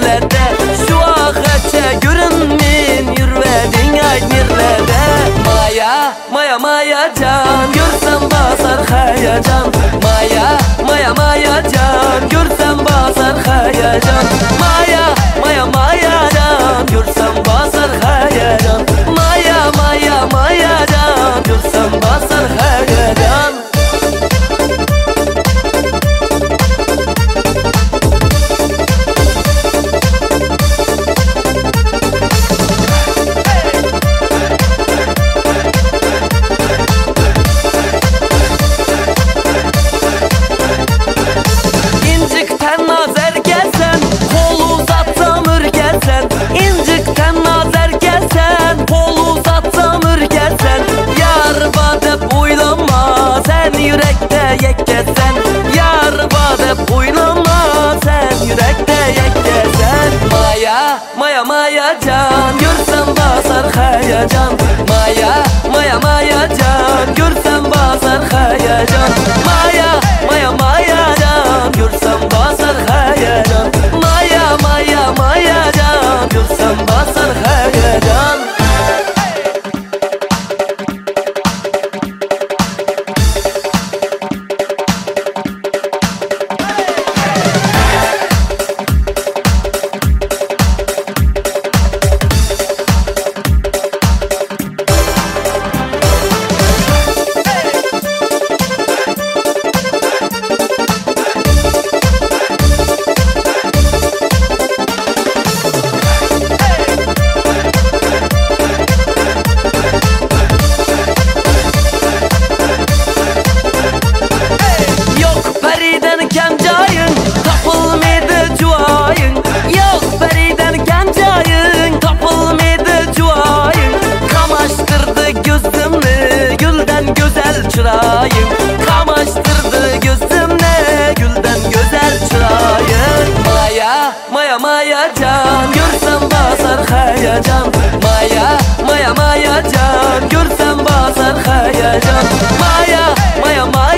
yerlerde. Şu ağaça görünmeyin, yürüvedin aynı yerlerde. Maya, maya, maya can, görsem basar hayacan. Maya, maya, maya can, görsem basar hayacan. Maya, maya, maya can, görsem basar hayacan. Maya, maya, maya can, görsem basar hayacan. Yekkesen yar badep oynama, sen yürekte yekkesen. Maya, maya, maya can, görsem basar hayacan. Maya, maya, maya can, görsem basar hayacan. Maya, maya, maya can, görsem basar hayacan. Maya, maya, maya can, görsem basar hayacan. Çırayım kamaştırdı gözümle, gülden güzel çırayım. Maya, maya, maya can, görsem basar hayacan. Maya, maya, maya can, görsem basar hayacan. Maya, maya, maya